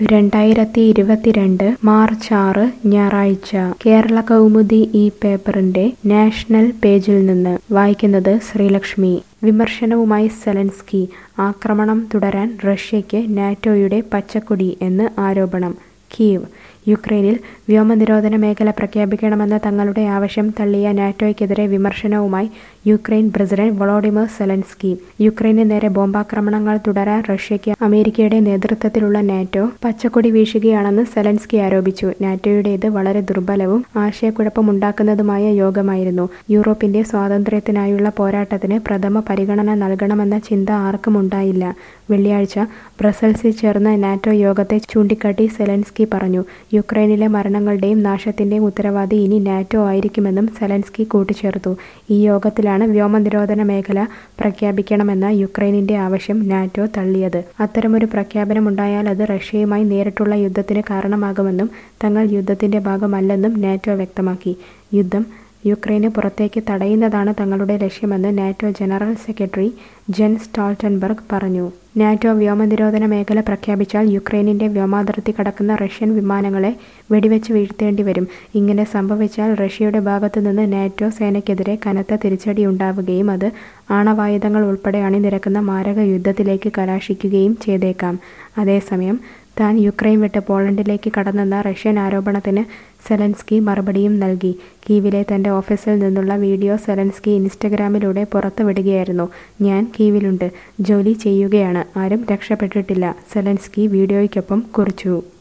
2022 March 6 ഞായറാഴ്ച കേരള കൗമുദി ഈ പേപ്പറിന്റെ നാഷണൽ പേജിൽ നിന്ന് വായിക്കുന്നത് ശ്രീലക്ഷ്മി. വിമർശനവുമായി സെലൻസ്കി. ആക്രമണം തുടരാൻ റഷ്യയ്ക്ക് നാറ്റോയുടെ പച്ചക്കൊടി എന്ന് ആരോപണം. കീവ്. യുക്രൈനിൽ വ്യോമനിരോധന മേഖല പ്രഖ്യാപിക്കണമെന്ന തങ്ങളുടെ ആവശ്യം തള്ളിയ നാറ്റോയ്ക്കെതിരെ വിമർശനവുമായി യുക്രൈൻ പ്രസിഡന്റ് വൊളോഡിമർ സെലൻസ്കി. യുക്രൈന് നേരെ ബോംബാക്രമണങ്ങൾ തുടരാൻ റഷ്യയ്ക്ക് അമേരിക്കയുടെ നേതൃത്വത്തിലുള്ള നാറ്റോ പച്ചക്കൊടി വീശുകയാണെന്ന് സെലൻസ്കി ആരോപിച്ചു. നാറ്റോയുടേത് വളരെ ദുർബലവും ആശയക്കുഴപ്പമുണ്ടാക്കുന്നതുമായ യോഗമായിരുന്നു. യൂറോപ്പിന്റെ സ്വാതന്ത്ര്യത്തിനായുള്ള പോരാട്ടത്തിന് പ്രഥമ പരിഗണന നൽകണമെന്ന ചിന്ത ആർക്കും ഉണ്ടായില്ല. വെള്ളിയാഴ്ച ബ്രസൽസിൽ ചേർന്ന നാറ്റോ യോഗത്തെ ചൂണ്ടിക്കാട്ടി സെലൻസ്കി പറഞ്ഞു. യുക്രൈനിലെ മരണങ്ങളുടെയും നാശത്തിന്റെയും ഉത്തരവാദി ഇനി നാറ്റോ ആയിരിക്കുമെന്നും സെലൻസ്കി കൂട്ടിച്ചേർത്തു. ഈ യോഗത്തിലാണ് വ്യോമനിരോധന മേഖല പ്രഖ്യാപിക്കണമെന്ന യുക്രൈനിന്റെ ആവശ്യം നാറ്റോ തള്ളിയത്. അത്തരമൊരു പ്രഖ്യാപനമുണ്ടായാൽ അത് റഷ്യയുമായി നേരിട്ടുള്ള യുദ്ധത്തിന് കാരണമാകുമെന്നും തങ്ങൾ യുദ്ധത്തിന്റെ ഭാഗമല്ലെന്നും നാറ്റോ വ്യക്തമാക്കി. യുദ്ധം യുക്രൈന് പുറത്തേക്ക് തടയുന്നതാണ് തങ്ങളുടെ ലക്ഷ്യമെന്ന് NATO general secretary Jens Stoltenberg പറഞ്ഞു. നാറ്റോ വ്യോമനിരോധന മേഖല പ്രഖ്യാപിച്ചാൽ യുക്രൈനിന്റെ വ്യോമാതിർത്തി കടക്കുന്ന റഷ്യൻ വിമാനങ്ങളെ വെടിവെച്ച് വീഴ്ത്തേണ്ടി വരും. ഇങ്ങനെ സംഭവിച്ചാൽ റഷ്യയുടെ ഭാഗത്തു നിന്ന് നാറ്റോ സേനയ്ക്കെതിരെ കനത്ത തിരിച്ചടിയുണ്ടാവുകയും അത് ആണവായുധങ്ങൾ ഉൾപ്പെടെ അണിനിരക്കുന്ന മാരക യുദ്ധത്തിലേക്ക് കലാശിക്കുകയും ചെയ്തേക്കാം. അതേസമയം താൻ യുക്രൈൻ വിട്ട് പോളണ്ടിലേക്ക് കടന്നെന്ന റഷ്യൻ ആരോപണത്തിന് സെലൻസ്കി മറുപടിയും നൽകി. കീവിലെ തന്റെ ഓഫീസിൽ നിന്നുള്ള വീഡിയോ സെലൻസ്കി ഇൻസ്റ്റഗ്രാമിലൂടെ പുറത്തുവിടുകയായിരുന്നു. ഞാൻ കീവിലുണ്ട്, ജോലി ചെയ്യുകയാണ്, ആരും രക്ഷപ്പെട്ടിട്ടില്ല, സെലൻസ്കി വീഡിയോയ്ക്കൊപ്പം കുറിച്ചു.